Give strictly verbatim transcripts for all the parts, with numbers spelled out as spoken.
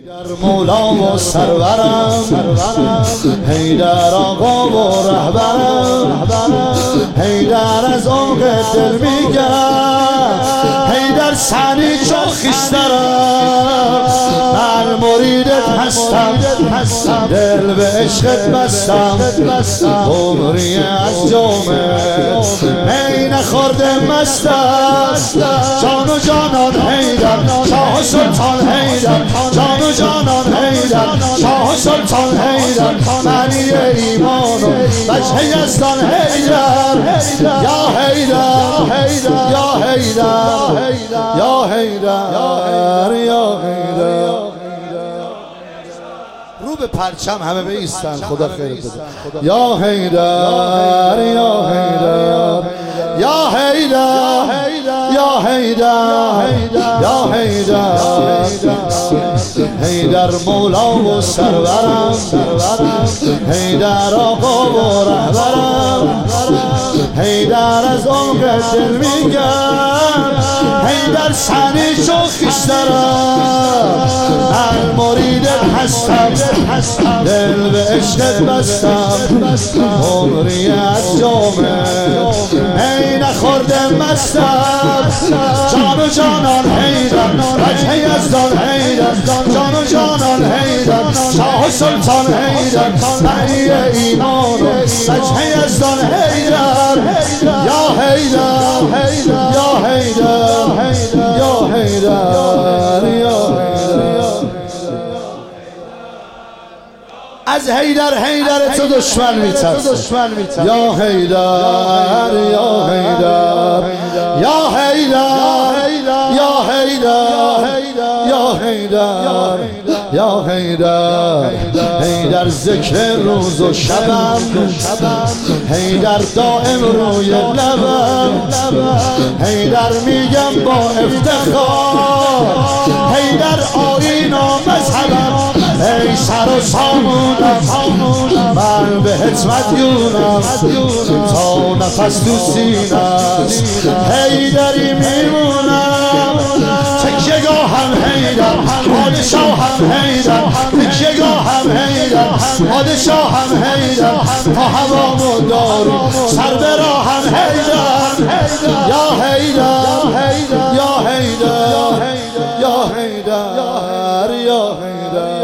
در مولا و سرورم حیدر آقا و رهبرم حیدر از عمق دل میگم حیدر سنی چون خیشترم من مریدت هستم دل به عشقت بستم عمری از جامت می نخورده مستم جان و جانان حیدر شاه سلطان حیدر جان و جانان حیدر شاه سلطان حیدر معنی ایمان و وجه یزدان حیدر یا حیدر یا حیدر یا حیدر یا حیدر رو به پرچم همه بایستن خدا خیر بده یا حیدر یا حیدر یا حیدر یا حیدر یا حیدر حیدر مولا و سرورم حیدر آقا و رهبرم حیدر از عمق دل میگم حیدر سنی چون خیشترم من مریدت هستم دل به عشقت بستم عمری از جامت می نخورده مستم جان و جانان حیدر وجه یزدان حیدر جان و جانان حیدر شاه سلطان حیدر معنی ایمان و وجه یزدان حیدر یا حیدر یا حیدر یا حیدر یا از حیدر حیدر تو دشمن میترسه یا حیدر یا حیدر یا حیدر یا حیدر یا حیدر یا حیدر حیدر ذکر روز و شبم حیدر دائم روی لبم حیدر میگم با افتخار حیدر آیین و مذهبم ای سر و سامونم من به حتمت یونم تا نفس تو سینم حیدری میمونم تکیه‌گاهم حیدر پادشاهم حیدر تکیه‌گاهم حیدر پادشاهم حیدر تا هوامو دارم سر به راهم حیدر یا حیدر یا حیدر یا حیدر یا حیدر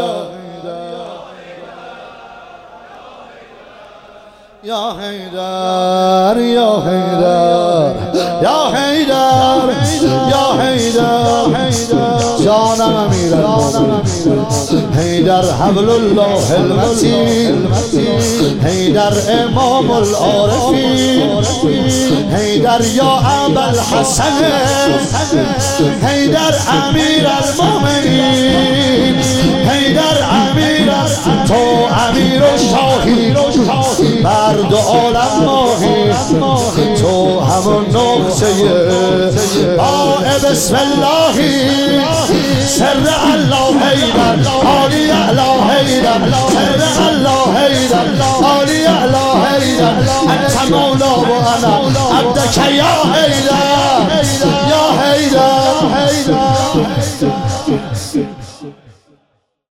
یا حیدر یا حیدر یا حیدر یا حیدر جانم امیرالمومنین حیدر حبل الله المتین حیدر امام العارفین حیدر یا ابوالحسن حیدر امیرالمومنین حیدر امیر تو امیر و شاهی بر دو عالم ماهی تو همون نقطه با بسم اللهی سر الله حیدر عالی اعلی حیدر سر الله حیدر عالی اعلی حیدر انت مولا و انا عبدک یا